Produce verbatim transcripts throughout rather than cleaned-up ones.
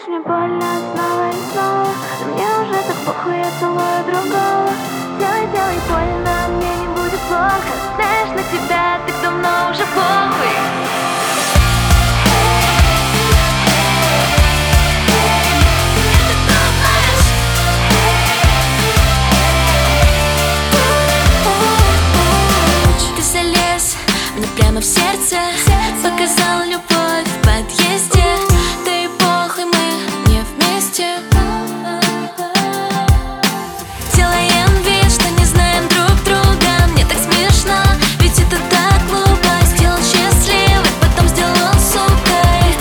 Делаешь мне больно снова и снова, но мне уже так похуй, я целую другого. Делай, делай больно, мне не будет плохо. Знаешь, на тебя так давно уже похуй. Ты залез мне прямо в сердце, показал любовь в подъезде. Да и похуй, мы не вместе. Делаем вид, что не знаем друг друга. Мне так смешно, ведь это так глупо. Сделал счастливой, потом сделал сукой.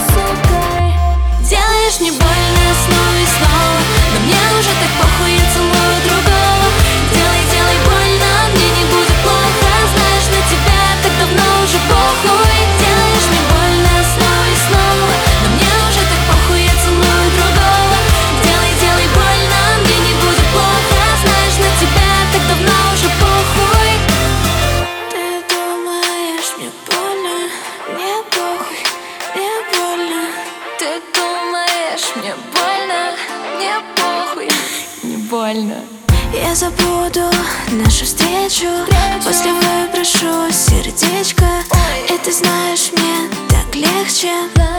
Делаешь мне больно снова и снова, но мне уже так похуй, я целую другого. Делай, делай больно, мне не будет плохо. Знаешь, на тебя так давно уже похуй. Делаешь мне больно снова и снова, но мне уже так похуй, я целую другого. Делай, делай больно, мне не будет плохо. Знаешь, на тебя так давно уже похуй. Ты думаешь, мне больно, мне похуй, мне больно. Ты думаешь, мне больно, мне похуй, не больно. Я забуду нашу встречу, после выброшу сердечко. И ты знаешь, мне так легче.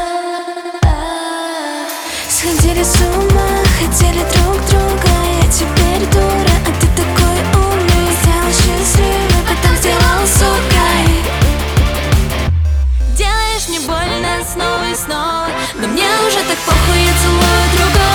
Сходили с ума, хотели друг друга. Я теперь дура, а ты такой умный. Сделал счастливой, потом сделал сукой. Делаешь мне больно снова и снова, но мне уже так похуй, я целую другого.